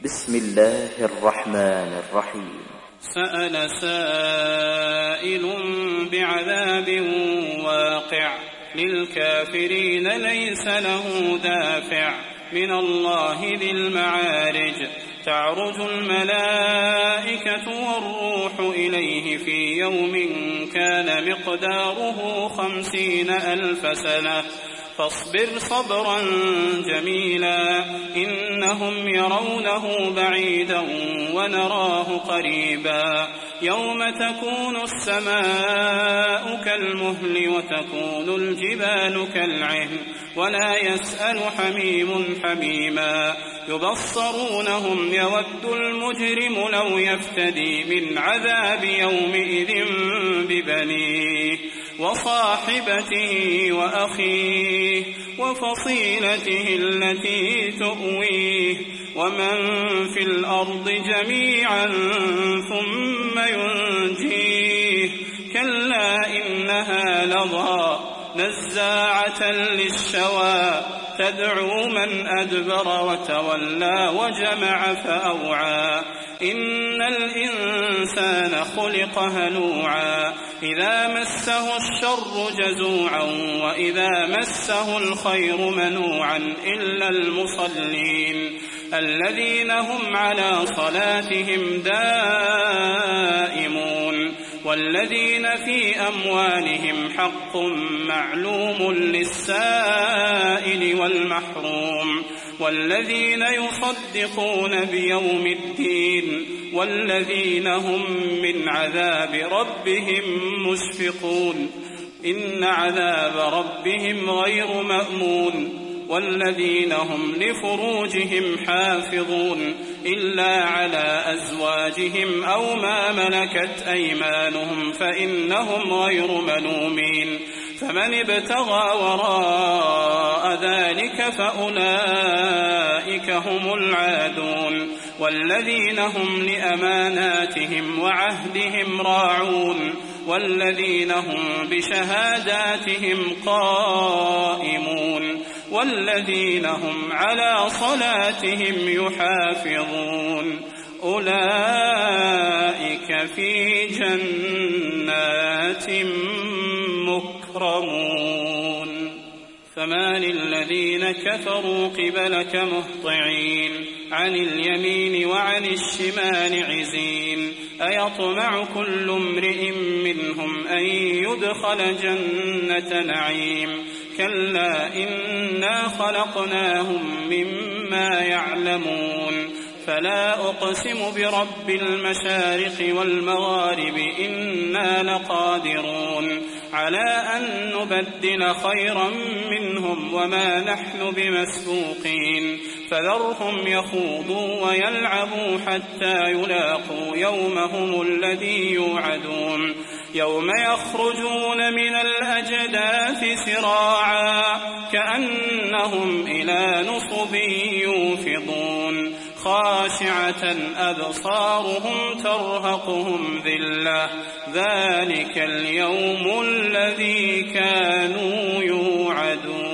بسم الله الرحمن الرحيم. سأل سائل بعذاب واقع للكافرين ليس له دافع من الله ذي المعارج تعرج الملائكة والروح إليه في يوم كان مقداره 50,000 سنة فاصبر صبرا جميلا إنهم يرونه بعيدا ونراه قريبا يوم تكون السماء كالمهل وتكون الجبال كالعهن ولا يسأل حميم حميما يبصرونهم يود المجرم لو يفتدي من عذاب يومئذ ببنيه وصاحبته وأخيه وفصيلته التي تؤويه ومن في الأرض جميعا ثم ينجيه كلا إنها لظى نزاعة للشوى تدعو من أدبر وتولى وجمع فأوعى إن الإنسان خلق هلوعا إذا مسه الشر جزوعا وإذا مسه الخير منوعا إلا المصلين الذين هم على صلاتهم دائمون والذين في أموالهم حق معلوم للسائل والمحروم والذين يصدقون بيوم الدين والذين هم من عذاب ربهم مشفقون إن عذاب ربهم غير مأمون والذين هم لفروجهم حافظون إلا على أزواجهم أو ما ملكت أيمانهم فإنهم غير ملومين فمن ابتغى وراء ذلك فأولئك هم العادون والذين هم لأماناتهم وعهدهم راعون والذين هم بشهاداتهم قائمون والذين هم على صلاتهم يحافظون أولئك في جنات مكرمون فما للذين كفروا قبلك مهطعين عن اليمين وعن الشمال عزين أيطمع كل امرئ منهم أن يدخل جنة نعيم كلا إنا خلقناهم مما يعلمون فلا أقسم برب المشارق والمغارب إنا لقادرون على أن نبدل خيرا منهم وما نحن بمسبوقين فذرهم يخوضوا ويلعبوا حتى يلاقوا يومهم الذي يوعدون يوم يخرجون من الأجداث سراعا كأنهم إلى نصب يوفضون خاشعة أبصارهم ترهقهم ذلة ذلك اليوم الذي كانوا يوعدون.